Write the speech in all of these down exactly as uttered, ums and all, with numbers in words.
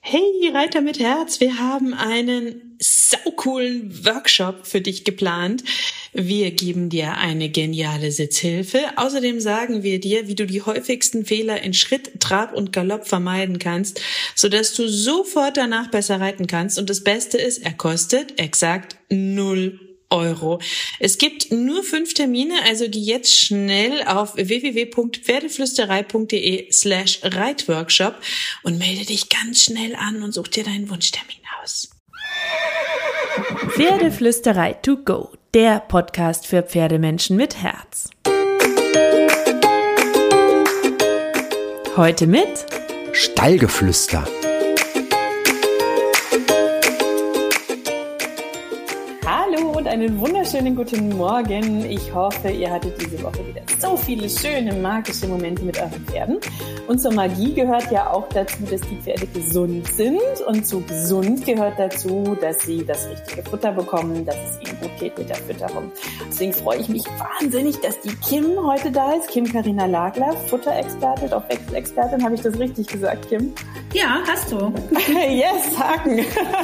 Hey Reiter mit Herz, wir haben einen saucoolen Workshop für dich geplant. Wir geben dir eine geniale Sitzhilfe. Außerdem sagen wir dir, wie du die häufigsten Fehler in Schritt, Trab und Galopp vermeiden kannst, sodass du sofort danach besser reiten kannst. Und das Beste ist, er kostet exakt null Euro. Es gibt nur fünf Termine, also geh jetzt schnell auf w w w punkt pferdeflüsterei punkt d e slash reitworkshop und melde dich ganz schnell an und such dir deinen Wunschtermin aus. Pferdeflüsterei to go, der Podcast für Pferdemenschen mit Herz. Heute mit Stallgeflüster. Und einen wunderschönen guten Morgen. Ich hoffe, ihr hattet diese Woche wieder so viele schöne, magische Momente mit euren Pferden. Und zur Magie gehört ja auch dazu, dass die Pferde gesund sind. Und zu gesund gehört dazu, dass sie das richtige Futter bekommen, dass es ihnen gut geht mit der Fütterung. Deswegen freue ich mich wahnsinnig, dass die Kim heute da ist. Kim Carina Lagler, Futterexpertin, auch Wechselexpertin. Habe ich das richtig gesagt, Kim? Ja, hast du. Yes, Haken.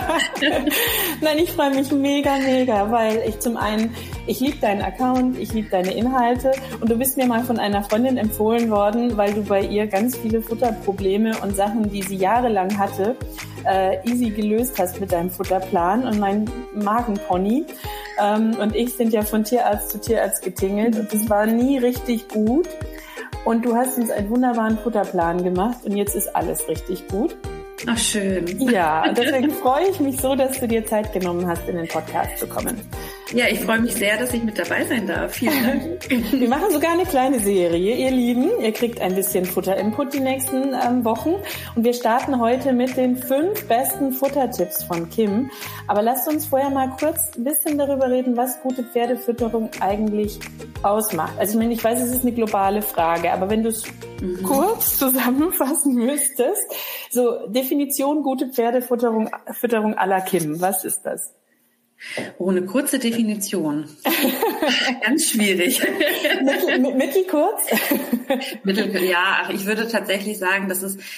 Nein, ich freue mich mega, mega, weil ich zum einen, ich liebe deinen Account, ich liebe deine Inhalte und du bist mir mal von einer Freundin empfohlen worden, weil du bei ihr ganz viele Futterprobleme und Sachen, die sie jahrelang hatte, äh, easy gelöst hast mit deinem Futterplan und mein Magenpony ähm, und ich sind ja von Tierarzt zu Tierarzt getingelt und das war nie richtig gut und du hast uns einen wunderbaren Futterplan gemacht und jetzt ist alles richtig gut. Ach, schön. Ja, deswegen freue ich mich so, dass du dir Zeit genommen hast, in den Podcast zu kommen. Ja, ich freue mich sehr, dass ich mit dabei sein darf. Vielen Dank. Wir machen sogar eine kleine Serie, ihr Lieben. Ihr kriegt ein bisschen Futterinput die nächsten ähm, Wochen. Und wir starten heute mit den fünf besten Futtertipps von Kim. Aber lasst uns vorher mal kurz ein bisschen darüber reden, was gute Pferdefütterung eigentlich ausmacht. Also ich meine, ich weiß, es ist eine globale Frage, aber wenn du es mhm. kurz zusammenfassen müsstest, so Definition gute Pferdefütterung Fütterung à la Kim, was ist das? Oh, eine kurze Definition. Ganz schwierig. Mittel, mittelkurz? Mittel, ja, ach, ich würde tatsächlich sagen, dass es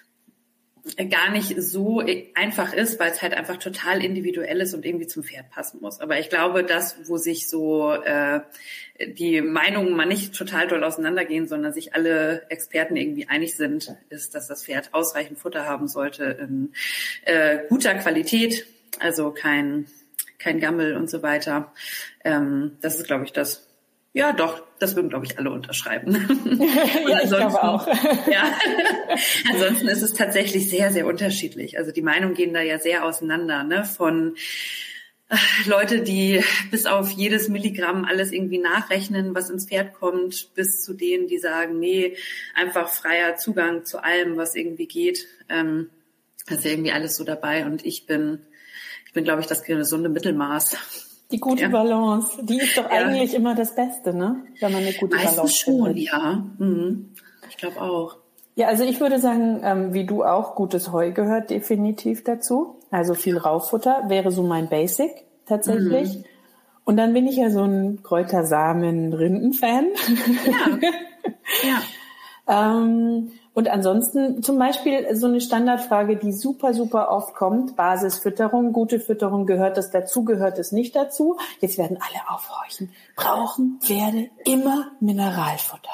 gar nicht so einfach ist, weil es halt einfach total individuell ist und irgendwie zum Pferd passen muss. Aber ich glaube, das, wo sich so äh, die Meinungen mal nicht total doll auseinandergehen, sondern sich alle Experten irgendwie einig sind, ist, dass das Pferd ausreichend Futter haben sollte in äh, guter Qualität, also kein kein Gammel und so weiter. Ähm, das ist, glaube ich, das. Ja, doch, das würden, glaube ich, alle unterschreiben. Ja, ich glaube auch. Ja, ansonsten ist es tatsächlich sehr, sehr unterschiedlich. Also die Meinungen gehen da ja sehr auseinander, ne? Von äh, Leute, die bis auf jedes Milligramm alles irgendwie nachrechnen, was ins Pferd kommt, bis zu denen, die sagen, nee, einfach freier Zugang zu allem, was irgendwie geht. Ähm, das ist ja irgendwie alles so dabei. Und ich bin Ich bin, glaube ich, das gesunde Mittelmaß. Die gute ja. Balance, die ist doch ja. eigentlich immer das Beste, ne? Wenn man eine gute Meistens Balance schon, findet. ja. Mhm. Ich glaube auch. Ja, also ich würde sagen, ähm, wie du auch, gutes Heu gehört definitiv dazu. Also viel Rauffutter wäre so mein Basic tatsächlich. Mhm. Und dann bin ich ja so ein Kräutersamen-Rinden-Fan. Ja, ja. ähm, Und ansonsten zum Beispiel so eine Standardfrage, die super, super oft kommt, Basisfütterung, gute Fütterung, gehört das dazu, gehört es nicht dazu? Jetzt werden alle aufhorchen. Brauchen Pferde immer Mineralfutter?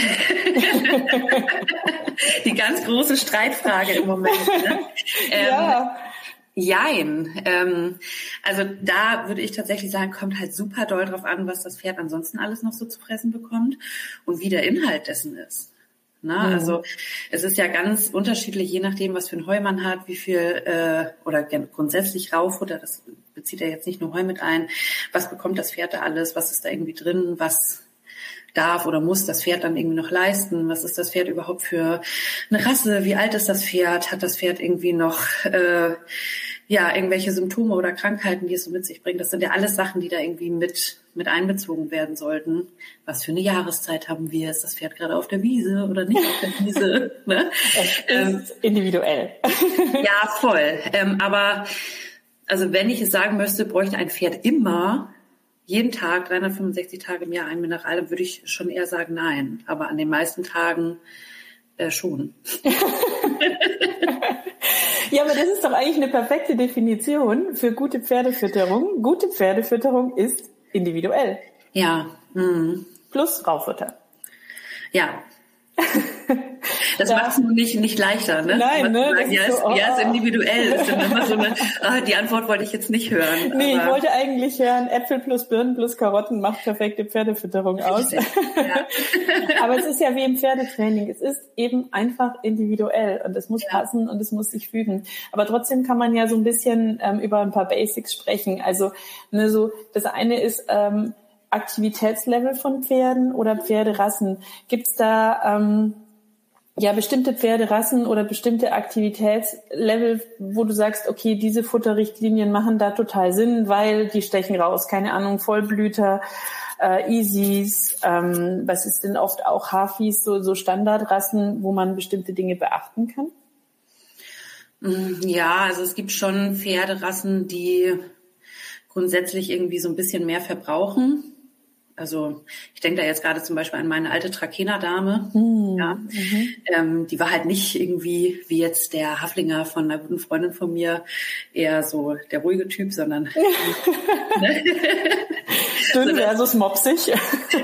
Die ganz große Streitfrage im Moment. Ne? Ähm, ja. Jein. Ähm, also da würde ich tatsächlich sagen, kommt halt super doll drauf an, was das Pferd ansonsten alles noch so zu fressen bekommt und wie der Inhalt dessen ist. Na, mhm. Also es ist ja ganz unterschiedlich, je nachdem, was für ein Heu man hat, wie viel äh, oder grundsätzlich Rauffutter, das bezieht ja jetzt nicht nur Heu mit ein, was bekommt das Pferd da alles, was ist da irgendwie drin, was darf oder muss das Pferd dann irgendwie noch leisten, was ist das Pferd überhaupt für eine Rasse, wie alt ist das Pferd, hat das Pferd irgendwie noch äh, ja irgendwelche Symptome oder Krankheiten, die es so mit sich bringt. Das sind ja alles Sachen, die da irgendwie mit mit einbezogen werden sollten. Was für eine Jahreszeit haben wir? Ist das Pferd gerade auf der Wiese oder nicht auf der Wiese? Ne? Das ist ähm, individuell. Ja, voll. Ähm, aber also wenn ich es sagen müsste, bräuchte ein Pferd immer jeden Tag, dreihundertfünfundsechzig Tage im Jahr ein Mineral, dann würde ich schon eher sagen nein. Aber an den meisten Tagen äh, schon. Ja, aber das ist doch eigentlich eine perfekte Definition für gute Pferdefütterung. Gute Pferdefütterung ist individuell. Ja. Mhm. Plus Raufutter. Ja. Das ja. macht es nur nicht, nicht leichter, ne? Nein, ne? Sagen, ja, ist ist, so, oh, ja, ist oh. individuell. Ist dann immer so eine, ah, die Antwort wollte ich jetzt nicht hören. Nee, aber ich wollte eigentlich hören, Äpfel plus Birnen plus Karotten macht perfekte Pferdefütterung aus. Ja. Aber es ist ja wie im Pferdetraining. Es ist eben einfach individuell und es muss ja. passen und es muss sich fügen. Aber trotzdem kann man ja so ein bisschen ähm, über ein paar Basics sprechen. Also, ne, so, das eine ist, ähm, Aktivitätslevel von Pferden oder Pferderassen. Gibt's da ähm, ja bestimmte Pferderassen oder bestimmte Aktivitätslevel, wo du sagst, okay, diese Futterrichtlinien machen da total Sinn, weil die stechen raus. Keine Ahnung, Vollblüter, äh, Easies, ähm, was ist denn oft auch Hafis, so, so Standardrassen, wo man bestimmte Dinge beachten kann? Ja, also es gibt schon Pferderassen, die grundsätzlich irgendwie so ein bisschen mehr verbrauchen. Also ich denke da jetzt gerade zum Beispiel an meine alte Trakehner-Dame. Mhm. Ja. Mhm. Ähm, die war halt nicht irgendwie wie jetzt der Haflinger von einer guten Freundin von mir, eher so der ruhige Typ, sondern ne? Dünn versus mopsig.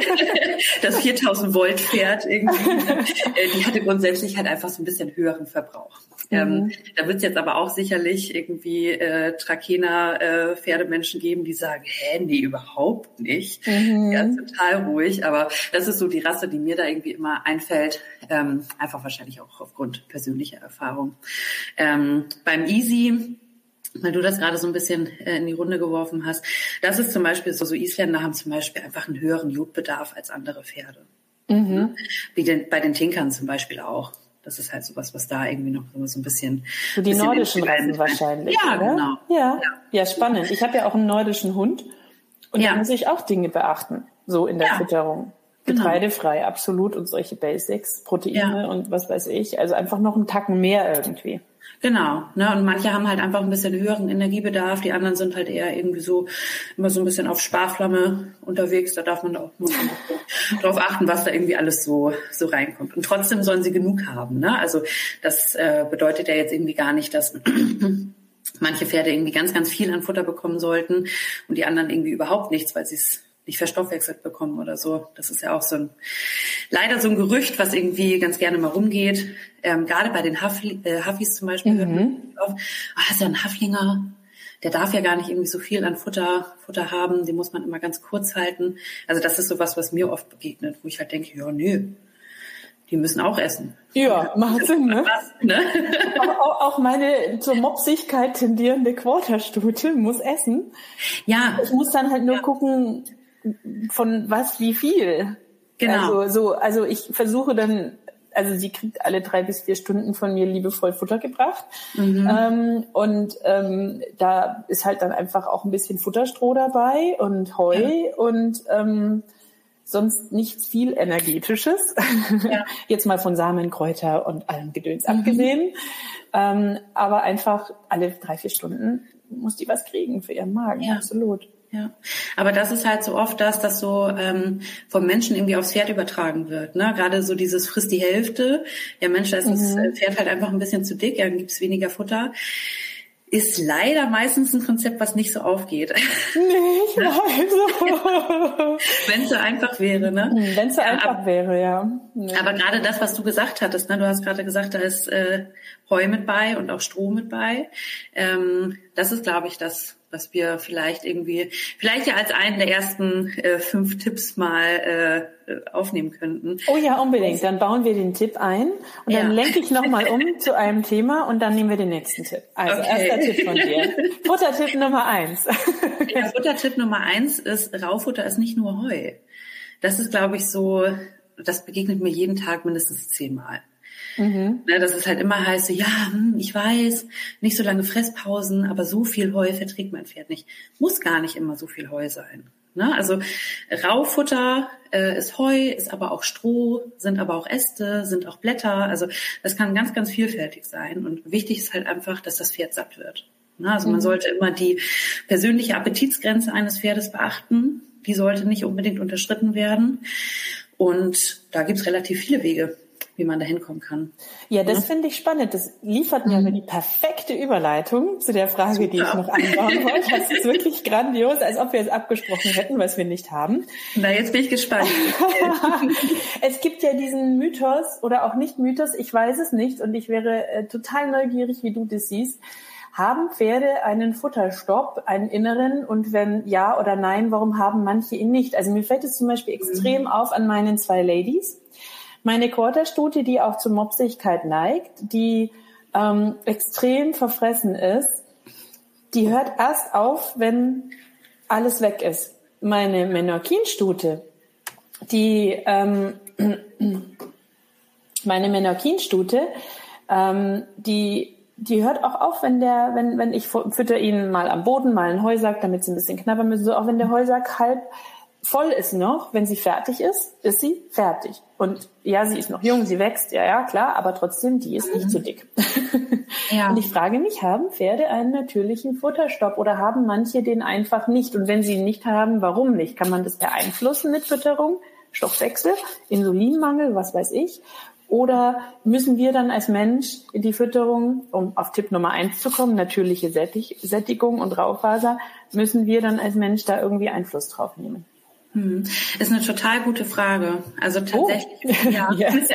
Das viertausend Volt Pferd irgendwie, die hatte grundsätzlich halt einfach so ein bisschen höheren Verbrauch. Mhm. Ähm, da wird es jetzt aber auch sicherlich irgendwie äh, Trakehner äh, Pferdemenschen geben, die sagen, hä, nee, überhaupt nicht. Mhm. Ja, total ruhig. Aber das ist so die Rasse, die mir da irgendwie immer einfällt. Ähm, einfach wahrscheinlich auch aufgrund persönlicher Erfahrung. Ähm, beim Easy, weil du das gerade so ein bisschen äh, in die Runde geworfen hast, das ist zum Beispiel so, so Isländer haben zum Beispiel einfach einen höheren Jodbedarf als andere Pferde. Mhm. Ja? Wie den, bei den Tinkern zum Beispiel auch. Das ist halt sowas, was da irgendwie noch so ein bisschen... So die bisschen nordischen Rassen wahrscheinlich, ja, oder? Genau. Ja, ja, ja, spannend. Ich habe ja auch einen nordischen Hund und ja. da muss ich auch Dinge beachten, so in der ja. Fütterung. Getreidefrei, absolut, und solche Basics, Proteine ja. und was weiß ich. Also einfach noch einen Tacken mehr irgendwie. Genau, ne, und manche haben halt einfach ein bisschen höheren Energiebedarf, die anderen sind halt eher irgendwie so, immer so ein bisschen auf Sparflamme unterwegs, da darf man auch nur drauf achten, was da irgendwie alles so, so reinkommt. Und trotzdem sollen sie genug haben, ne, also das äh, bedeutet ja jetzt irgendwie gar nicht, dass manche Pferde irgendwie ganz, ganz viel an Futter bekommen sollten und die anderen irgendwie überhaupt nichts, weil sie es nicht verstoffwechselt bekommen oder so. Das ist ja auch so ein, leider so ein Gerücht, was irgendwie ganz gerne mal rumgeht. Ähm, gerade bei den Hafli, äh, Hafis zum Beispiel Mhm. hört man auf, ah, ist ja ein Haflinger, der darf ja gar nicht irgendwie so viel an Futter, Futter haben, den muss man immer ganz kurz halten. Also das ist sowas, was mir oft begegnet, wo ich halt denke, ja, nö, die müssen auch essen. Ja, macht Sinn, ne? Was, ne? Auch, auch, auch meine zur Mopsigkeit tendierende Quarterstute muss essen. Ja. Ich muss dann halt nur ja. gucken, von was wie viel. Genau. Also, so, also ich versuche dann, also sie kriegt alle drei bis vier Stunden von mir liebevoll Futter gebracht. Mhm. Ähm, und ähm, da ist halt dann einfach auch ein bisschen Futterstroh dabei und Heu ja. und ähm, sonst nichts viel Energetisches. Ja. Jetzt mal von Samen, Kräuter und allem Gedöns mhm. abgesehen. Ähm, aber einfach alle drei, vier Stunden muss die was kriegen für ihren Magen. Ja. Absolut. Ja, aber das ist halt so oft das, dass so ähm, vom Menschen irgendwie aufs Pferd übertragen wird. Ne? Gerade so dieses frisst die Hälfte. Ja, Mensch, da ist das mhm. Pferd halt einfach ein bisschen zu dick, ja, dann gibt's weniger Futter. Ist leider meistens ein Konzept, was nicht so aufgeht. Nicht also. Wenn es so einfach wäre, ne? Wenn es so ja, einfach ab, wäre, ja. Nee. Aber gerade das, was du gesagt hattest, ne? Du hast gerade gesagt, da ist äh, Heu mit bei und auch Stroh mit bei. Ähm, das ist, glaube ich, das, was wir vielleicht irgendwie, vielleicht ja als einen der ersten äh, fünf Tipps mal äh, aufnehmen könnten. Oh ja, unbedingt. Dann bauen wir den Tipp ein und dann ja. lenke ich nochmal um zu einem Thema und dann nehmen wir den nächsten Tipp. Also okay. erster Tipp von dir. Futtertipp Nummer eins. Ja, Futtertipp Nummer eins ist, Raufutter ist nicht nur Heu. Das ist, glaube ich, so, das begegnet mir jeden Tag mindestens zehnmal. Mhm. Ne, dass es halt immer heißt, so, ja, hm, ich weiß, nicht so lange Fresspausen, aber so viel Heu verträgt mein Pferd nicht. Muss gar nicht immer so viel Heu sein. Ne? Also Raufutter äh, ist Heu, ist aber auch Stroh, sind aber auch Äste, sind auch Blätter. Also das kann ganz, ganz vielfältig sein. Und wichtig ist halt einfach, dass das Pferd satt wird. Ne? Also mhm. man sollte immer die persönliche Appetitsgrenze eines Pferdes beachten. Die sollte nicht unbedingt unterschritten werden. Und da gibt's relativ viele Wege, wie man da hinkommen kann. Ja, das ja. finde ich spannend. Das liefert mir aber die perfekte Überleitung zu der Frage, Super. die ich noch anbauen wollte. Das ist wirklich grandios, als ob wir es abgesprochen hätten, was wir nicht haben. Na, jetzt bin ich gespannt. Es gibt ja diesen Mythos oder auch nicht Mythos, ich weiß es nicht und ich wäre äh, total neugierig, wie du das siehst. Haben Pferde einen Futterstopp, einen inneren? Und wenn ja oder nein, warum haben manche ihn nicht? Also mir fällt es zum Beispiel extrem mhm. auf an meinen zwei Ladies. Meine Quarterstute, die auch zur Mopsigkeit neigt, die ähm, extrem verfressen ist, die hört erst auf, wenn alles weg ist. Meine Menorquin-Stute, die ähm, meine Menorquin-Stute, ähm, die die hört auch auf, wenn der, wenn wenn ich fütter ihnen mal am Boden, mal einen Heusack, damit sie ein bisschen knabbern müssen, so auch wenn der Heusack halb voll ist noch, wenn sie fertig ist, ist sie fertig. Und ja, sie ist noch jung, sie wächst, ja, ja, klar, aber trotzdem, die ist nicht zu dick. Ja. Und ich frage mich, haben Pferde einen natürlichen Futterstopp oder haben manche den einfach nicht? Und wenn sie ihn nicht haben, warum nicht? Kann man das beeinflussen mit Fütterung, Stoffwechsel, Insulinmangel, was weiß ich? Oder müssen wir dann als Mensch in die Fütterung, um auf Tipp Nummer eins zu kommen, natürliche Sättigung und Raufaser, müssen wir dann als Mensch da irgendwie Einfluss drauf nehmen? Hm. Ist eine total gute Frage. Also tatsächlich, oh. ja. Yes.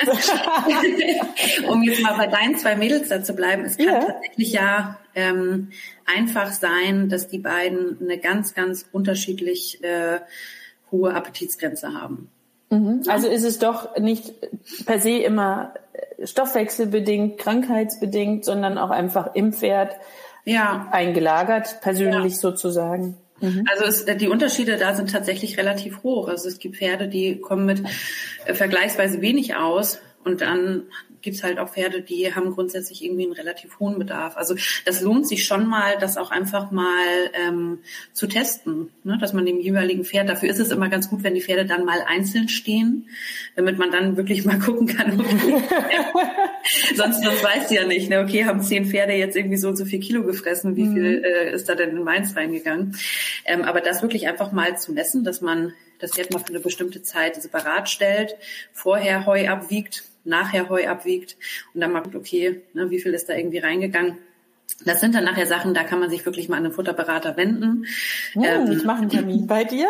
Um jetzt mal bei deinen zwei Mädels da zu bleiben, es kann yeah. tatsächlich ja ähm, einfach sein, dass die beiden eine ganz, ganz unterschiedlich äh, hohe Appetitsgrenze haben. Mhm. Also ist es doch nicht per se immer stoffwechselbedingt, krankheitsbedingt, sondern auch einfach im Pferd ja. eingelagert, persönlich ja. sozusagen. Mhm. Also es, die Unterschiede da sind tatsächlich relativ hoch. Also es gibt Pferde, die kommen mit äh, vergleichsweise wenig aus und dann gibt es halt auch Pferde, die haben grundsätzlich irgendwie einen relativ hohen Bedarf. Also das lohnt sich schon mal, das auch einfach mal ähm, zu testen, ne? Dass man dem jeweiligen Pferd, dafür ist es immer ganz gut, wenn die Pferde dann mal einzeln stehen, damit man dann wirklich mal gucken kann, okay, sonst, sonst weißt du ja nicht, ne? Okay, haben zehn Pferde jetzt irgendwie so und so viel Kilo gefressen, wie viel mhm. äh, ist da denn in meins reingegangen? Ähm, aber das wirklich einfach mal zu messen, dass man das Pferd mal für eine bestimmte Zeit separat stellt, vorher Heu abwiegt, nachher Heu abwiegt und dann mal guckt, okay, ne, wie viel ist da irgendwie reingegangen. Das sind dann nachher Sachen, da kann man sich wirklich mal an einen Futterberater wenden. Hm, ähm, ich mache einen Termin bei dir.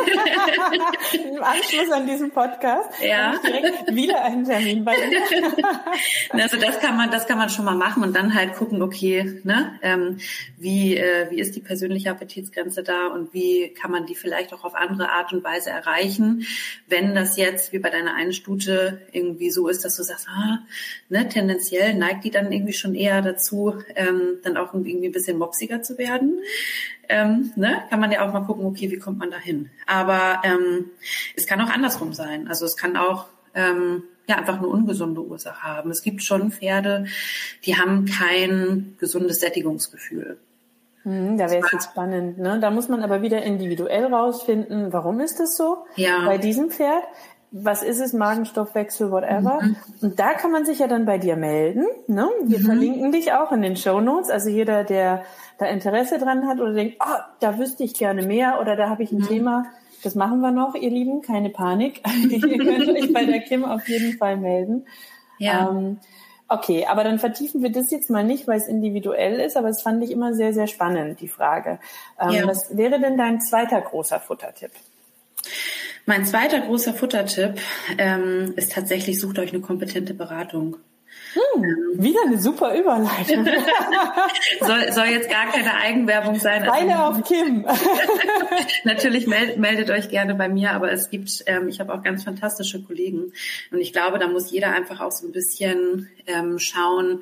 Im Anschluss an diesen Podcast. Ja. Direkt wieder einen Termin bei dir. Also das kann man, das kann man schon mal machen und dann halt gucken, okay, ne, ähm, wie äh, wie ist die persönliche Appetitsgrenze da und wie kann man die vielleicht auch auf andere Art und Weise erreichen, wenn das jetzt wie bei deiner einen Stute irgendwie so ist, dass du sagst, ah, ne, tendenziell neigt die dann irgendwie schon eher dazu, ähm, dann auch irgendwie ein bisschen mopsiger zu werden. Ähm, ne? Kann man ja auch mal gucken, okay, wie kommt man da hin? Aber ähm, es kann auch andersrum sein. Also es kann auch ähm, ja einfach eine ungesunde Ursache haben. Es gibt schon Pferde, die haben kein gesundes Sättigungsgefühl. Hm, da wäre es jetzt spannend, ne? Da muss man aber wieder individuell rausfinden, warum ist das so? Ja. Bei diesem Pferd, was ist es, Magenstoffwechsel, whatever. Mhm. Und da kann man sich ja dann bei dir melden. Ne? Wir mhm. verlinken dich auch in den Shownotes. Also jeder, der da Interesse dran hat oder denkt, oh, da wüsste ich gerne mehr oder da habe ich ein mhm. Thema, das machen wir noch, ihr Lieben, keine Panik. Ihr könnt euch bei der Kim auf jeden Fall melden. Ja. Ähm, okay, aber dann vertiefen wir das jetzt mal nicht, weil es individuell ist, aber es fand ich immer sehr, sehr spannend, die Frage. Ähm, ja. Was wäre denn dein zweiter großer Futtertipp? Mein zweiter großer Futtertipp ähm, ist tatsächlich, sucht euch eine kompetente Beratung. Hm, ähm, wieder eine super Überleitung. soll, soll jetzt gar keine Eigenwerbung sein. Beine also, auf Kim. Natürlich meldet, meldet euch gerne bei mir, aber es gibt, ähm, ich habe auch ganz fantastische Kollegen und ich glaube, da muss jeder einfach auch so ein bisschen ähm, schauen,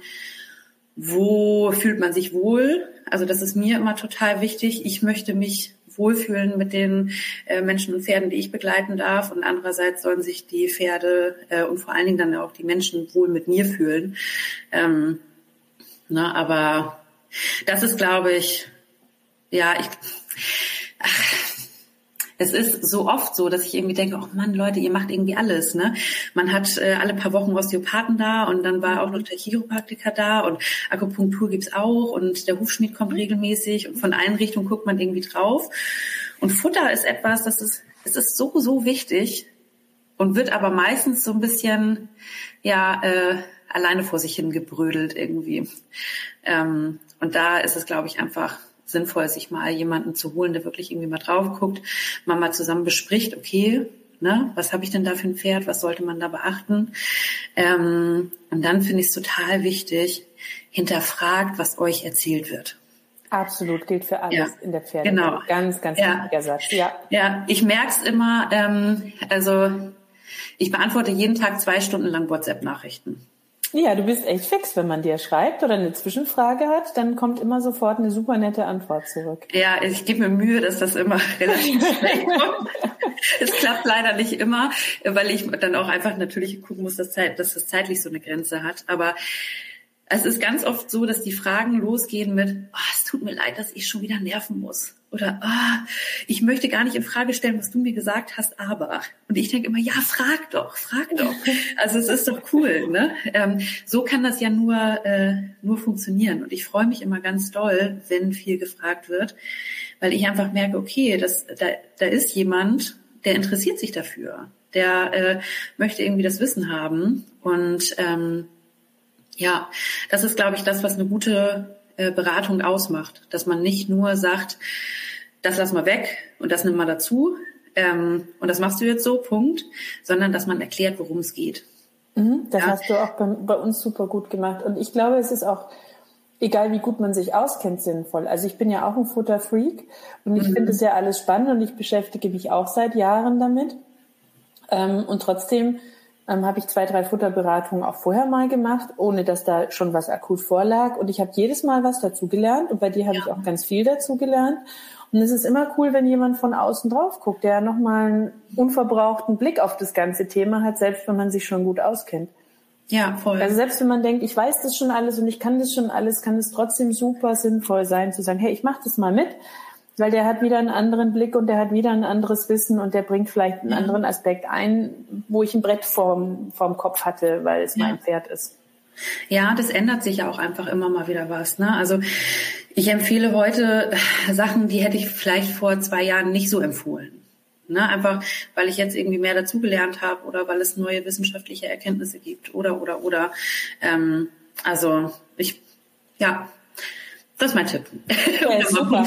wo fühlt man sich wohl. Also das ist mir immer total wichtig. Ich möchte mich wohlfühlen mit den äh, Menschen und Pferden, die ich begleiten darf. Und andererseits sollen sich die Pferde äh, und vor allen Dingen dann auch die Menschen wohl mit mir fühlen. Ähm, na, aber das ist, glaube ich, ja, ich, ach, es ist so oft so, dass ich irgendwie denke, oh Mann, Leute, ihr macht irgendwie alles, ne? Man hat äh, alle paar Wochen Osteopathen da und dann war auch noch der Chiropraktiker da und Akupunktur gibt's auch und der Hufschmied kommt regelmäßig und von allen Richtungen guckt man irgendwie drauf. Und Futter ist etwas, das ist, es ist so, so wichtig. und wird aber meistens so ein bisschen, ja, äh, alleine vor sich hin gebrödelt irgendwie. Ähm, und da ist es, glaube ich, einfach sinnvoll, sich mal jemanden zu holen, der wirklich irgendwie mal drauf guckt, man mal zusammen bespricht, okay, ne, was habe ich denn da für ein Pferd, was sollte man da beachten? Ähm, und dann finde ich es total wichtig, hinterfragt, was euch erzählt wird. Absolut, gilt für alles Ja, in der Pferde. genau. Ganz, ganz Ja. wichtiger Satz. Ja. Ja, ich merke es immer, ähm, also ich beantworte jeden Tag zwei Stunden lang WhatsApp-Nachrichten. Ja, du bist echt fix, wenn man dir schreibt oder eine Zwischenfrage hat, dann kommt immer sofort eine super nette Antwort zurück. Ja, ich gebe mir Mühe, dass das immer relativ schnell kommt. Es klappt leider nicht immer, weil ich dann auch einfach natürlich gucken muss, dass, Zeit, dass das zeitlich so eine Grenze hat. Aber es ist ganz oft so, dass die Fragen losgehen mit, oh, es tut mir leid, dass ich schon wieder nerven muss. Oder, oh, ich möchte gar nicht in Frage stellen, was du mir gesagt hast, aber. Und ich denke immer, ja, frag doch, frag doch. Also es ist doch cool, ne? Ähm, so kann das ja nur, äh, nur funktionieren. Und ich freue mich immer ganz doll, wenn viel gefragt wird, weil ich einfach merke, okay, das, da, da ist jemand, der interessiert sich dafür. Der äh, möchte irgendwie das Wissen haben. Und ähm, ja, das ist, glaube ich, das, was eine gute äh, Beratung ausmacht. Dass man nicht nur sagt, das lass mal weg und das nimm mal dazu ähm, und das machst du jetzt so, Punkt, sondern dass man erklärt, worum es geht. Mhm, das ja. hast du auch bei, bei uns super gut gemacht. Und ich glaube, es ist auch, egal wie gut man sich auskennt, sinnvoll. Also ich bin ja auch ein Futterfreak und ich mhm. finde es ja alles spannend und ich beschäftige mich auch seit Jahren damit. Ähm, und trotzdem ähm, habe ich zwei, drei Futterberatungen auch vorher mal gemacht, ohne dass da schon was akut vorlag. Und ich habe jedes Mal was dazugelernt und bei dir habe ja. ich auch ganz viel dazugelernt. Und es ist immer cool, wenn jemand von außen drauf guckt, der nochmal einen unverbrauchten Blick auf das ganze Thema hat, selbst wenn man sich schon gut auskennt. Ja, voll. Also selbst wenn man denkt, ich weiß das schon alles und ich kann das schon alles, kann es trotzdem super sinnvoll sein, zu sagen, hey, ich mache das mal mit, weil der hat wieder einen anderen Blick und der hat wieder ein anderes Wissen und der bringt vielleicht einen ja. anderen Aspekt ein, wo ich ein Brett vorm, vorm Kopf hatte, weil es ja. mein Pferd ist. Ja, das ändert sich ja auch einfach immer mal wieder was, ne? Also ich empfehle heute Sachen, die hätte ich vielleicht vor zwei Jahren nicht so empfohlen. Ne? Einfach, weil ich jetzt irgendwie mehr dazugelernt habe oder weil es neue wissenschaftliche Erkenntnisse gibt oder, oder, oder. Ähm, also ich, ja, das ist mein Tipp. Ja, super.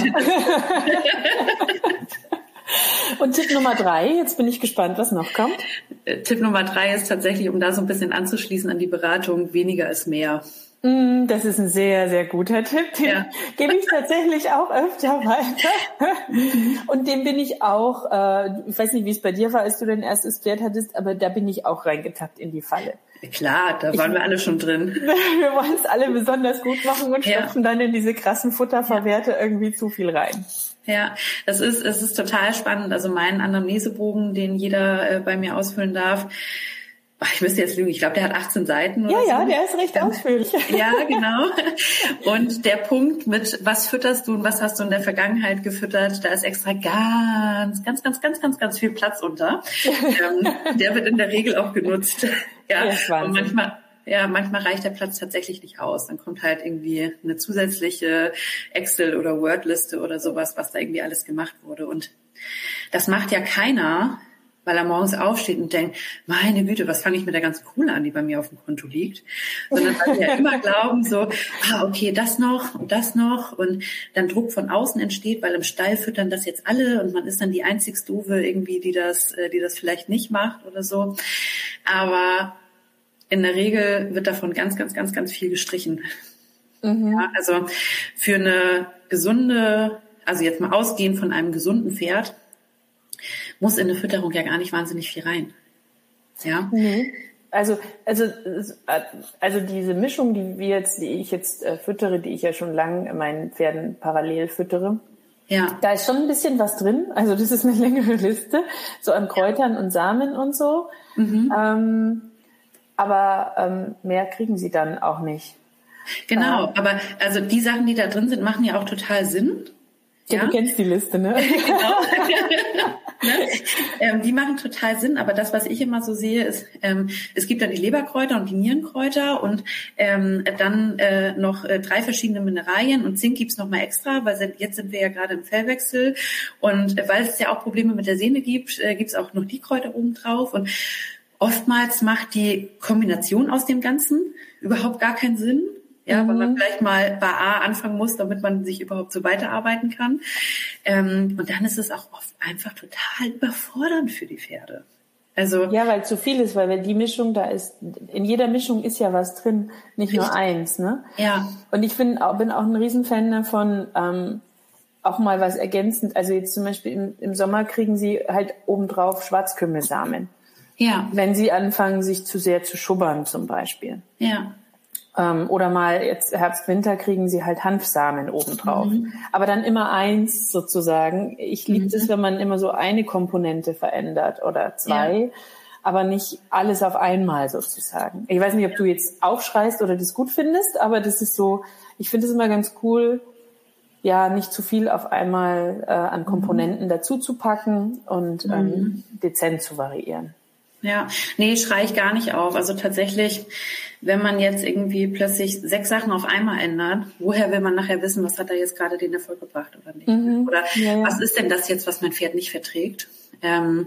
Und Tipp Nummer drei, jetzt bin ich gespannt, was noch kommt. Tipp Nummer drei ist tatsächlich, um da so ein bisschen anzuschließen an die Beratung, weniger ist mehr. Das ist ein sehr, sehr guter Tipp. Den ja. gebe ich tatsächlich auch öfter weiter. Und dem bin ich auch, äh, ich weiß nicht, wie es bei dir war, als du dein erstes Pferd hattest, aber da bin ich auch reingetappt in die Falle. Klar, da waren ich, wir alle schon drin. Wir wollen es alle besonders gut machen und ja. stopfen dann in diese krassen Futterverwerte ja. irgendwie zu viel rein. Ja, das ist, es ist total spannend. Also mein Anamnesebogen, den jeder äh, bei mir ausfüllen darf, ich müsste jetzt lügen, ich glaube, der hat achtzehn Seiten oder ja, so. Ja, der ist recht ausführlich. Ja, genau. Und der Punkt mit, was fütterst du und was hast du in der Vergangenheit gefüttert, da ist extra ganz, ganz, ganz, ganz, ganz, ganz viel Platz unter. ähm, der wird in der Regel auch genutzt. Ja, und manchmal, ja, manchmal reicht der Platz tatsächlich nicht aus. Dann kommt halt irgendwie eine zusätzliche Excel- oder Word-Liste oder sowas, was da irgendwie alles gemacht wurde. Und das macht ja keiner, weil er morgens aufsteht und denkt, meine Güte, was fange ich mit der ganzen Kohle an, die bei mir auf dem Konto liegt? Sondern weil wir ja immer glauben, so, ah, okay, das noch und das noch und dann Druck von außen entsteht, weil im Stall füttern das jetzt alle und man ist dann die einzig Doofe irgendwie, die das, die das vielleicht nicht macht oder so. Aber in der Regel wird davon ganz, ganz, ganz, ganz viel gestrichen. Mhm. Ja, also für eine gesunde, also jetzt mal ausgehend von einem gesunden Pferd, muss in eine Fütterung ja gar nicht wahnsinnig viel rein. Ja. Nee. Also, also, also diese Mischung, die wir jetzt, die ich jetzt äh, füttere, die ich ja schon lange meinen Pferden parallel füttere. Ja. Da ist schon ein bisschen was drin. Also das ist eine längere Liste, so an Kräutern und Samen und so. Mhm. Ähm, aber ähm, mehr kriegen sie dann auch nicht. Genau. Ähm, aber also die Sachen, die da drin sind, machen ja auch total Sinn. Ja, ja, du kennst die Liste, ne? Genau. Ne? Ähm, die machen total Sinn, aber das, was ich immer so sehe, ist, ähm, es gibt dann die Leberkräuter und die Nierenkräuter und ähm, dann äh, noch äh, drei verschiedene Mineralien und Zink gibt's noch mal extra, weil jetzt sind wir ja gerade im Fellwechsel und äh, weil es ja auch Probleme mit der Sehne gibt, äh, gibt's auch noch die Kräuter oben drauf und oftmals macht die Kombination aus dem Ganzen überhaupt gar keinen Sinn. Ja, mhm. weil man vielleicht mal bei A anfangen muss, damit man sich überhaupt so weiterarbeiten kann. Ähm, und dann ist es auch oft einfach total überfordernd für die Pferde. Also ja, weil zu viel ist, weil die Mischung, da ist, in jeder Mischung ist ja was drin, nicht richtig. Nur eins, ne? Ja. Und ich bin auch, bin auch ein Riesenfan davon, ähm, auch mal was ergänzend. Also jetzt zum Beispiel im, im Sommer kriegen sie halt obendrauf Schwarzkümmelsamen. Ja. Wenn sie anfangen, sich zu sehr zu schubbern zum Beispiel. Ja. Ähm, oder mal jetzt Herbst, Winter kriegen sie halt Hanfsamen obendrauf. Mhm. Aber dann immer eins sozusagen. Ich liebe es, mhm. wenn man immer so eine Komponente verändert oder zwei, ja. aber nicht alles auf einmal sozusagen. Ich weiß nicht, ob du jetzt aufschreist oder das gut findest, aber das ist so, ich finde es immer ganz cool, ja, nicht zu viel auf einmal äh, an Komponenten mhm. dazu zu packen und mhm. ähm, dezent zu variieren. Ja, nee, schrei ich gar nicht auf. Also tatsächlich, wenn man jetzt irgendwie plötzlich sechs Sachen auf einmal ändert, woher will man nachher wissen, was hat da jetzt gerade den Erfolg gebracht oder nicht? Mhm. Oder ja, ja. was ist denn das jetzt, was mein Pferd nicht verträgt? Ähm,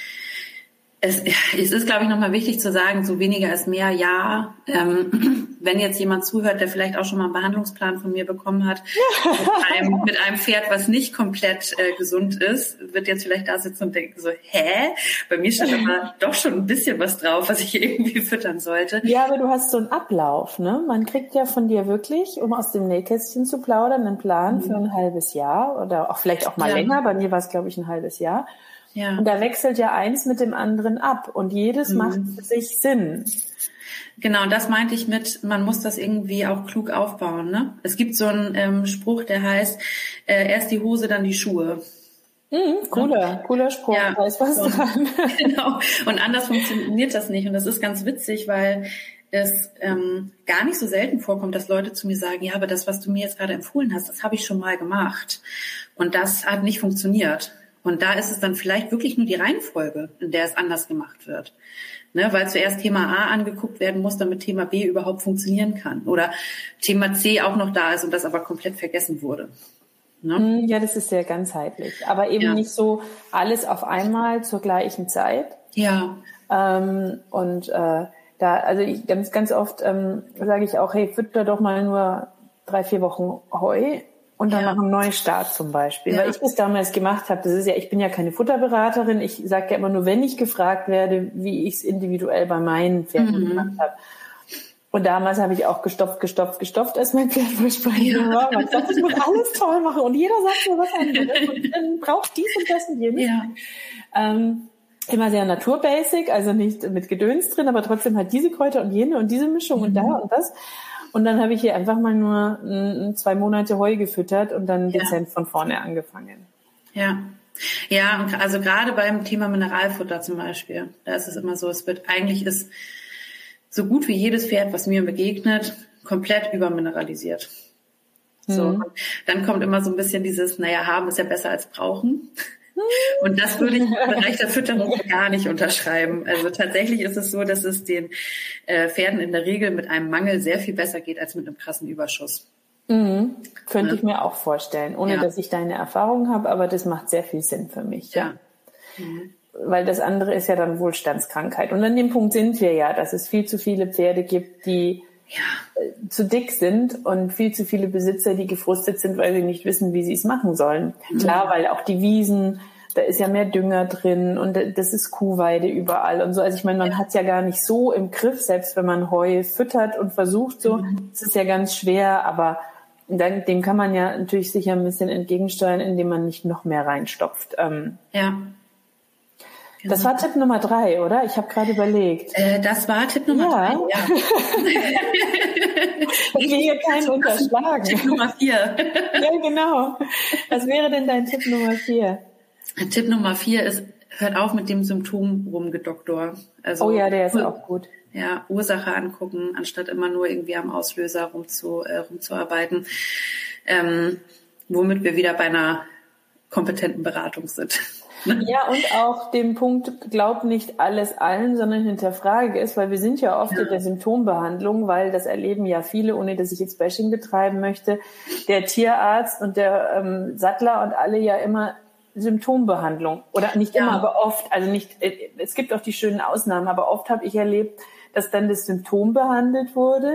es, es ist, glaube ich, nochmal wichtig zu sagen, so weniger ist mehr, ja. Ähm, wenn jetzt jemand zuhört, der vielleicht auch schon mal einen Behandlungsplan von mir bekommen hat, mit, einem, mit einem Pferd, was nicht komplett äh, gesund ist, wird jetzt vielleicht da sitzen und denken so, hä? Bei mir stand aber doch schon ein bisschen was drauf, was ich irgendwie füttern sollte. Ja, aber du hast so einen Ablauf, ne? Man kriegt ja von dir wirklich, um aus dem Nähkästchen zu plaudern, einen Plan mhm. für ein halbes Jahr oder auch vielleicht auch mal ja. länger. Bei mir war es, glaube ich, ein halbes Jahr. Ja. Und da wechselt ja eins mit dem anderen ab und jedes mhm. macht für sich Sinn. Genau, und das meinte ich mit, man muss das irgendwie auch klug aufbauen. Ne? Es gibt so einen ähm, Spruch, der heißt, äh, erst die Hose, dann die Schuhe. Mhm, cooler, ja. cooler Spruch, ja, da ist was und, dran. Genau, und anders funktioniert das nicht und das ist ganz witzig, weil es ähm, gar nicht so selten vorkommt, dass Leute zu mir sagen, ja, aber das, was du mir jetzt gerade empfohlen hast, das habe ich schon mal gemacht und das hat nicht funktioniert. Und da ist es dann vielleicht wirklich nur die Reihenfolge, in der es anders gemacht wird. Ne, weil zuerst Thema A angeguckt werden muss, damit Thema B überhaupt funktionieren kann. Oder Thema C auch noch da ist und das aber komplett vergessen wurde. Ne? Ja, das ist sehr ganzheitlich. Aber eben ja. nicht so alles auf einmal zur gleichen Zeit. Ja. Ähm, und äh, da, also ich ganz, ganz oft ähm, sage ich auch, hey, fütter doch mal nur drei, vier Wochen Heu. Und dann ja. nach einem Neustart zum Beispiel. Ja. Weil ich das damals gemacht habe, das ist ja, ich bin ja keine Futterberaterin, ich sage ja immer nur, wenn ich gefragt werde, wie ich es individuell bei meinen Pferden mhm. gemacht habe. Und damals habe ich auch gestopft, gestopft, gestopft, als mein Pferd versprechen ja. war. Man sagt, ich muss alles toll machen und jeder sagt mir was anderes und dann braucht dies und das und jenes. Ja. Ähm, immer sehr naturbasic, also nicht mit Gedöns drin, aber trotzdem halt diese Kräuter und jene und diese Mischung mhm. und da und das. Und dann habe ich hier einfach mal nur m, zwei Monate Heu gefüttert und dann ja. dezent von vorne angefangen. Ja, ja, also gerade beim Thema Mineralfutter zum Beispiel, da ist es immer so, es wird eigentlich ist so gut wie jedes Pferd, was mir begegnet, komplett übermineralisiert. Mhm. So, und dann kommt immer so ein bisschen dieses, naja, haben ist ja besser als brauchen. Und das würde ich im Bereich der Fütterung gar nicht unterschreiben. Also tatsächlich ist es so, dass es den äh, Pferden in der Regel mit einem Mangel sehr viel besser geht als mit einem krassen Überschuss. Mhm. Könnte ja. ich mir auch vorstellen, ohne ja. dass ich deine Erfahrung habe, aber das macht sehr viel Sinn für mich. Ja. ja. Mhm. Weil das andere ist ja dann Wohlstandskrankheit. Und an dem Punkt sind wir ja, dass es viel zu viele Pferde gibt, die ja. äh, zu dick sind und viel zu viele Besitzer, die gefrustet sind, weil sie nicht wissen, wie sie es machen sollen. Mhm. Klar, weil auch die Wiesen, da ist ja mehr Dünger drin und das ist Kuhweide überall und so. Also ich meine, man hat es ja gar nicht so im Griff, selbst wenn man Heu füttert und versucht so. Mhm. Es ist ja ganz schwer, aber dann, dem kann man ja natürlich sicher ein bisschen entgegensteuern, indem man nicht noch mehr reinstopft. Ähm, ja. Genau. Das war Tipp Nummer drei, oder? Ich habe gerade überlegt. Äh, das war Tipp Nummer ja. drei, ja. Ich will hier keinen unterschlagen. Tipp Nummer vier. Ja, genau. Was wäre denn dein Tipp Nummer vier? Tipp Nummer vier ist, hört auf mit dem Symptom rumgedoktor. Also, oh ja, der ist auch gut. Ja, Ursache angucken, anstatt immer nur irgendwie am Auslöser rumzu, äh, rumzuarbeiten. Ähm, womit wir wieder bei einer kompetenten Beratung sind. Ja, und auch dem Punkt, glaub nicht alles allen, sondern hinterfrage es, weil wir sind ja oft ja. in der Symptombehandlung, weil das erleben ja viele, ohne dass ich jetzt Bashing betreiben möchte, der Tierarzt und der ähm, Sattler und alle ja immer Symptombehandlung. Oder nicht ja. immer, aber oft. Also nicht, es gibt auch die schönen Ausnahmen, aber oft habe ich erlebt, dass dann das Symptom behandelt wurde.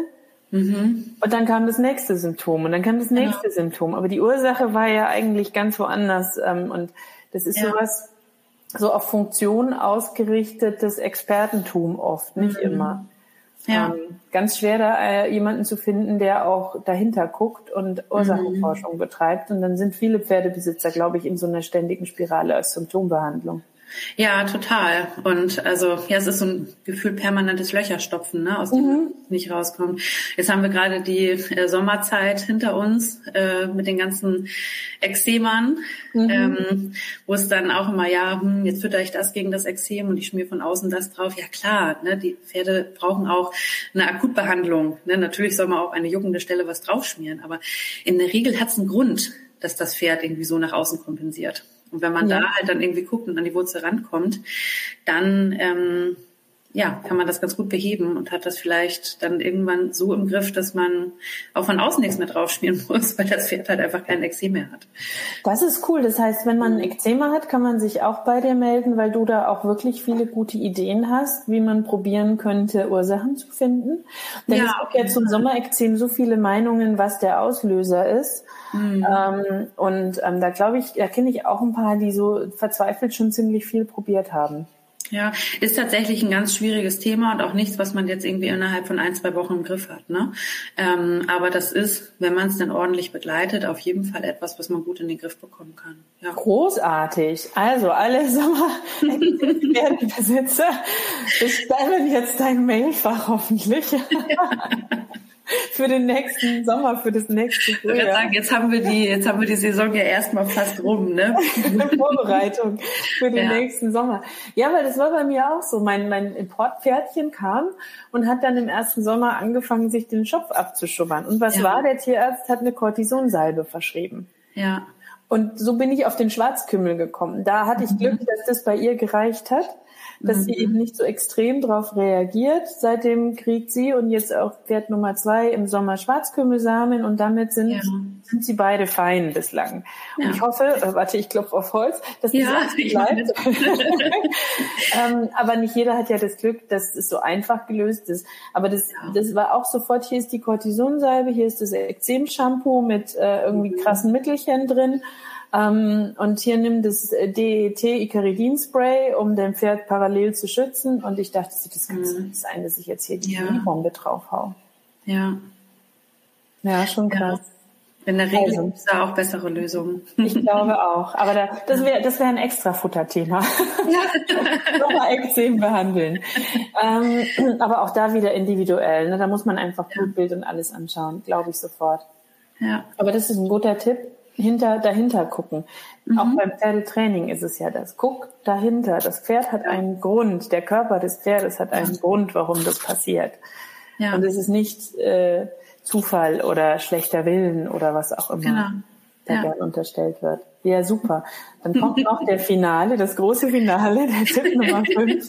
Mhm. Und dann kam das nächste Symptom und dann kam das nächste ja. Symptom. Aber die Ursache war ja eigentlich ganz woanders. Und das ist ja. sowas, so auf Funktion ausgerichtetes Expertentum oft, nicht mhm. immer. Ja. Ähm, ganz schwer, da äh, jemanden zu finden, der auch dahinter guckt und Ursachenforschung mhm. betreibt. Und dann sind viele Pferdebesitzer, glaube ich, in so einer ständigen Spirale als Symptombehandlung. Ja, total. Und also ja, es ist so ein Gefühl permanentes Löcherstopfen, ne, aus dem mhm. man nicht rauskommt. Jetzt haben wir gerade die äh, Sommerzeit hinter uns äh, mit den ganzen Ekzemern, mhm. ähm, wo es dann auch immer, ja, hm, jetzt fütter ich das gegen das Ekzem und ich schmier von außen das drauf. Ja klar, ne, die Pferde brauchen auch eine Akutbehandlung. Ne? Natürlich soll man auch eine juckende Stelle was draufschmieren, aber in der Regel hat es einen Grund, dass das Pferd irgendwie so nach außen kompensiert. Und wenn man ja. da halt dann irgendwie guckt und an die Wurzel rankommt, dann ähm, ja, kann man das ganz gut beheben und hat das vielleicht dann irgendwann so im Griff, dass man auch von außen nichts mehr draufschmieren muss, weil das Pferd halt einfach kein Ekzem mehr hat. Das ist cool. Das heißt, wenn man ein Ekzema hat, kann man sich auch bei dir melden, weil du da auch wirklich viele gute Ideen hast, wie man probieren könnte, Ursachen zu finden. Denn ja, es gibt ja zum Sommerekzem so viele Meinungen, was der Auslöser ist. Mhm. Ähm, und ähm, da glaube ich, da kenne ich auch ein paar, die so verzweifelt schon ziemlich viel probiert haben. Ja, ist tatsächlich ein ganz schwieriges Thema und auch nichts, was man jetzt irgendwie innerhalb von ein, zwei Wochen im Griff hat, ne? Ähm, aber das ist, wenn man es dann ordentlich begleitet, auf jeden Fall etwas, was man gut in den Griff bekommen kann. Ja. Großartig. Also alle Sommer-Pferdebesitzer bestellen jetzt dein Mailfach hoffentlich. Für den nächsten Sommer, für das nächste Frühjahr. Ich würde sagen, jetzt haben wir die, jetzt haben wir die Saison ja erstmal fast rum, ne? Vorbereitung für den ja. nächsten Sommer. Ja, weil das war bei mir auch so. Mein, mein Importpferdchen kam und hat dann im ersten Sommer angefangen, sich den Schopf abzuschubbern. Und was ja. war? Der Tierarzt hat eine Cortisonsalbe verschrieben. Ja. Und so bin ich auf den Schwarzkümmel gekommen. Da hatte ich Glück, dass das bei ihr gereicht hat, dass mhm. sie eben nicht so extrem drauf reagiert. Seitdem kriegt sie und jetzt auch Pferd Nummer zwei im Sommer Schwarzkümmelsamen und damit sind, ja. sind sie beide fein bislang. Ja. Und ich hoffe, äh, warte, ich klopfe auf Holz, dass das ja, so bleibt. ähm, aber nicht jeder hat ja das Glück, dass es so einfach gelöst ist. Aber das, ja. das war auch sofort, hier ist die Cortisonsalbe, hier ist das Ekzem-Shampoo mit äh, irgendwie mhm. krassen Mittelchen drin. Um, und hier nimm das D E T-Icaridin-Spray, um dein Pferd parallel zu schützen. Und ich dachte, das kann mhm. nicht sein, dass ich jetzt hier die ja. Bombe drauf hau. Ja. Ja, schon krass. Ja. In der Regel also, gibt es da auch bessere Lösungen. Ich glaube auch. Aber da, das wäre das wär ein extra Futterthema. Nochmal Ekzem behandeln. Ähm, aber auch da wieder individuell. Ne? Da muss man einfach ja. Blutbild und alles anschauen, glaube ich sofort. Ja. Aber das ist ein guter Tipp. Hinter, dahinter gucken. Mhm. Auch beim Pferdetraining ist es ja das. Guck dahinter. Das Pferd hat einen Grund. Der Körper des Pferdes hat einen ja. Grund, warum das passiert. Ja. Und es ist nicht äh, Zufall oder schlechter Willen oder was auch immer genau. da ja. gern unterstellt wird. Ja, super. Dann kommt noch der Finale, das große Finale, der Tipp Nummer fünf.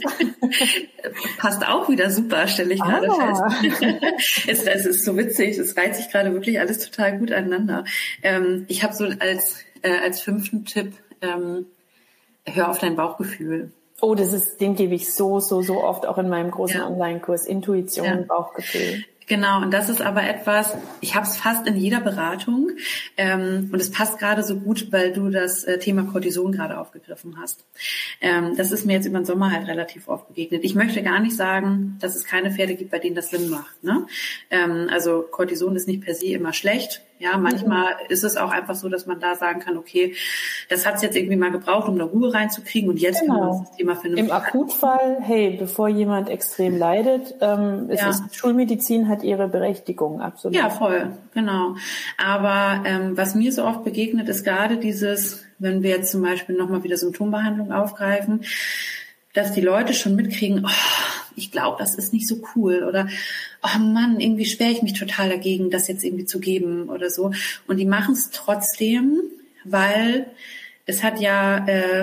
Passt auch wieder super, stelle ich gerade ah. fest. es, es ist so witzig, es reiht sich gerade wirklich alles total gut aneinander. Ähm, ich habe so als, äh, als fünften Tipp, ähm, hör auf dein Bauchgefühl. Oh, das ist, den gebe ich so, so, so oft auch in meinem großen ja. Online-Kurs. Intuition, ja. Bauchgefühl. Genau, und das ist aber etwas, ich habe es fast in jeder Beratung ähm, und es passt gerade so gut, weil du das äh, Thema Cortison gerade aufgegriffen hast. Ähm, das ist mir jetzt über den Sommer halt relativ oft begegnet. Ich möchte gar nicht sagen, dass es keine Pferde gibt, bei denen das Sinn macht. Ne? Ähm, also Cortison ist nicht per se immer schlecht. Ja, manchmal mhm. ist es auch einfach so, dass man da sagen kann, okay, das hat es jetzt irgendwie mal gebraucht, um eine Ruhe reinzukriegen und jetzt genau. können wir uns das Thema finden. Im Akutfall, hey, bevor jemand extrem leidet, ähm, es ja. ist, Schulmedizin hat ihre Berechtigung, absolut. Ja, voll, genau. Aber ähm, was mir so oft begegnet, ist gerade dieses, wenn wir jetzt zum Beispiel nochmal wieder Symptombehandlung aufgreifen, dass die Leute schon mitkriegen, oh, ich glaube, das ist nicht so cool oder oh Mann, irgendwie sperre ich mich total dagegen, das jetzt irgendwie zu geben oder so. Und die machen es trotzdem, weil es hat ja äh,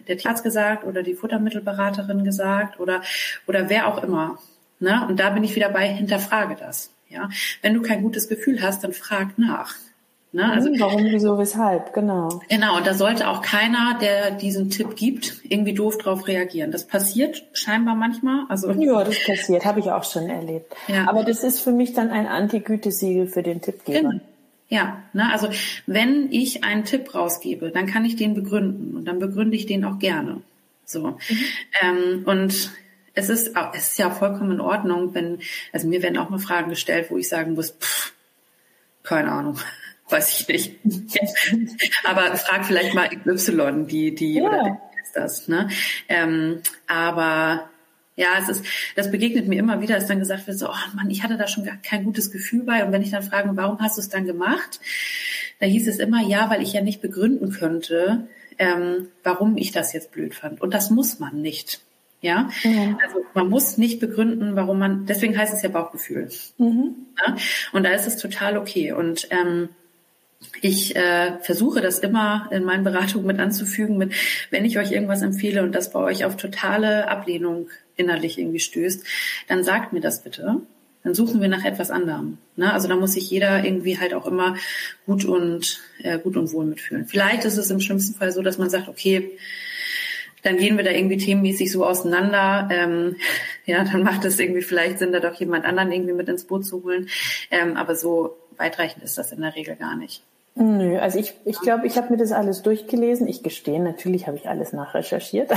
der Tierarzt gesagt oder die Futtermittelberaterin gesagt oder, oder wer auch immer. Ne? Und da bin ich wieder bei, hinterfrage das. Ja? Wenn du kein gutes Gefühl hast, dann frag nach. Ne? Also, warum, wieso, weshalb, genau. Genau, und da sollte auch keiner, der diesen Tipp gibt, irgendwie doof drauf reagieren. Das passiert scheinbar manchmal. Also ja, das passiert, habe ich auch schon erlebt. Ja. Aber das ist für mich dann ein Anti-Gütesiegel für den Tippgeber. Genau. Ja, ne, also wenn ich einen Tipp rausgebe, dann kann ich den begründen und dann begründe ich den auch gerne. So mhm. ähm, und es ist, es ist ja vollkommen in Ordnung, wenn, also mir werden auch mal Fragen gestellt, wo ich sagen muss, pff, keine Ahnung. Weiß ich nicht. Aber frag vielleicht mal X Y, die, die, ja. oder ist das, ne? Ähm, aber, ja, es ist, das begegnet mir immer wieder, dass dann gesagt wird so, oh Mann, ich hatte da schon gar kein gutes Gefühl bei. Und wenn ich dann frage, warum hast du es dann gemacht? Da hieß es immer, ja, weil ich ja nicht begründen könnte, ähm, warum ich das jetzt blöd fand. Und das muss man nicht. Ja, mhm. Also man muss nicht begründen, warum man, deswegen heißt es ja Bauchgefühl. Mhm. Ja? Und da ist es total okay. Und, ähm, Ich äh, versuche das immer in meinen Beratungen mit anzufügen, mit wenn ich euch irgendwas empfehle und das bei euch auf totale Ablehnung innerlich irgendwie stößt, dann sagt mir das bitte. Dann suchen wir nach etwas anderem. Ne? Also da muss sich jeder irgendwie halt auch immer gut und äh, gut und wohl mitfühlen. Vielleicht ist es im schlimmsten Fall so, dass man sagt, okay, dann gehen wir da irgendwie themenmäßig so auseinander. Ähm, ja, dann macht es irgendwie vielleicht Sinn, da doch jemand anderen irgendwie mit ins Boot zu holen. Ähm, aber so weitreichend ist das in der Regel gar nicht. Nö, also ich ich glaube, ich habe mir das alles durchgelesen. Ich gestehe, natürlich habe ich alles nachrecherchiert,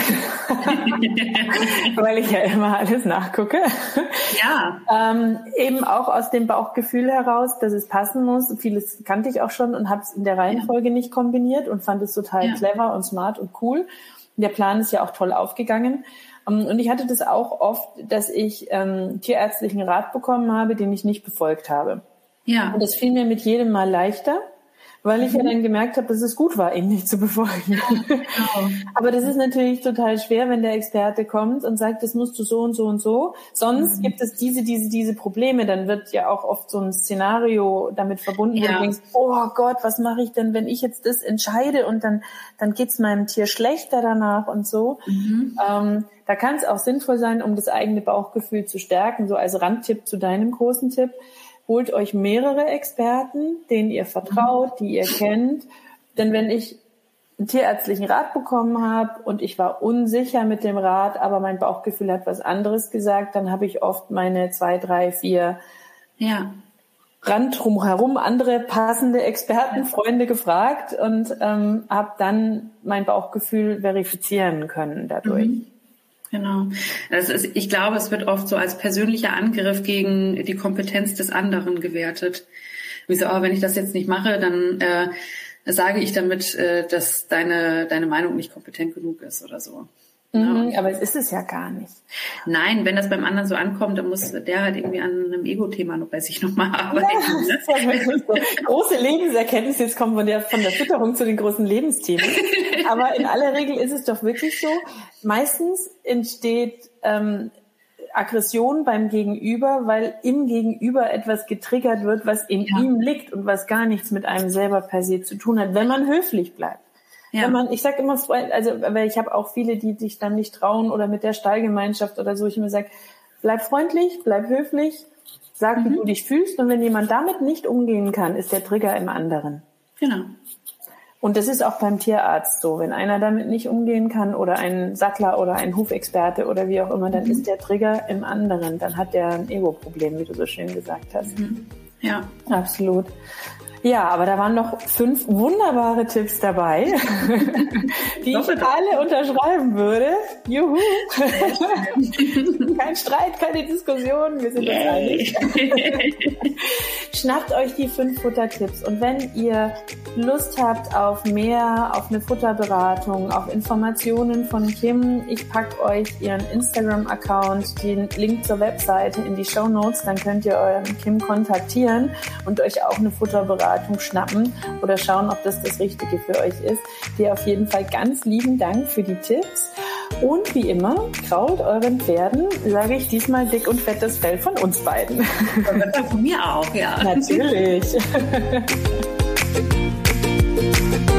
weil ich ja immer alles nachgucke. Ja. Ähm, eben auch aus dem Bauchgefühl heraus, dass es passen muss. Vieles kannte ich auch schon und habe es in der Reihenfolge ja. nicht kombiniert und fand es total ja. clever und smart und cool. Der Plan ist ja auch toll aufgegangen. Und ich hatte das auch oft, dass ich ähm, tierärztlichen Rat bekommen habe, den ich nicht befolgt habe. Ja. Und das fiel mir mit jedem Mal leichter, weil ich mhm. ja dann gemerkt habe, dass es gut war, ihn nicht zu befolgen. Ja, genau. Aber das ist natürlich total schwer, wenn der Experte kommt und sagt, das musst du so und so und so. Sonst mhm. gibt es diese, diese, diese Probleme. Dann wird ja auch oft so ein Szenario damit verbunden, ja. wo du denkst, oh Gott, was mache ich denn, wenn ich jetzt das entscheide und dann, dann geht's meinem Tier schlechter danach und so. Mhm. Ähm, da kann es auch sinnvoll sein, um das eigene Bauchgefühl zu stärken, so als Randtipp zu deinem großen Tipp. Holt euch mehrere Experten, denen ihr vertraut, die ihr kennt. Denn wenn ich einen tierärztlichen Rat bekommen habe und ich war unsicher mit dem Rat, aber mein Bauchgefühl hat was anderes gesagt, dann habe ich oft meine zwei, drei, vier ja. Rand drumherum andere passende Experten, Freunde gefragt und ähm, habe dann mein Bauchgefühl verifizieren können dadurch. Mhm. Genau. Das ist, ich glaube, es wird oft so als persönlicher Angriff gegen die Kompetenz des anderen gewertet. Wie so, oh, wenn ich das jetzt nicht mache, dann äh, sage ich damit, äh, dass deine deine Meinung nicht kompetent genug ist oder so. Mhm, ja. Aber es ist es ja gar nicht. Nein, wenn das beim anderen so ankommt, dann muss der halt irgendwie an einem Ego-Thema noch bei sich nochmal arbeiten. Ja, das ist ja wirklich so. Große Lebenserkenntnisse, jetzt kommen von der, von der Fütterung zu den großen Lebensthemen. Aber in aller Regel ist es doch wirklich so, meistens entsteht ähm, Aggression beim Gegenüber, weil im Gegenüber etwas getriggert wird, was in ja. ihm liegt und was gar nichts mit einem selber per se zu tun hat, wenn man höflich bleibt. Ja. Wenn man, ich sag immer, also, weil ich habe auch viele, die sich dann nicht trauen oder mit der Stallgemeinschaft oder so, ich immer sage, bleib freundlich, bleib höflich, sag, mhm. wie du dich fühlst und wenn jemand damit nicht umgehen kann, ist der Trigger im anderen. Genau. Und das ist auch beim Tierarzt so. Wenn einer damit nicht umgehen kann oder ein Sattler oder ein Hufexperte oder wie auch immer, dann mhm. ist der Trigger im anderen. Dann hat der ein Ego-Problem, wie du so schön gesagt hast. Mhm. Ja. Absolut. Ja, aber da waren noch fünf wunderbare Tipps dabei, die ich alle unterschreiben würde. Juhu! Kein Streit, keine Diskussion, wir sind uns einig. Schnappt euch die fünf Futtertipps und wenn ihr Lust habt auf mehr, auf eine Futterberatung, auf Informationen von Kim, ich packe euch ihren Instagram-Account, den Link zur Webseite in die Shownotes, dann könnt ihr euren Kim kontaktieren und euch auch eine Futterberatung schnappen oder schauen, ob das das Richtige für euch ist. Dir auf jeden Fall ganz lieben Dank für die Tipps. Und wie immer, krault euren Pferden, sage ich diesmal dick und fettes Fell von uns beiden. Von mir auch, ja. Natürlich.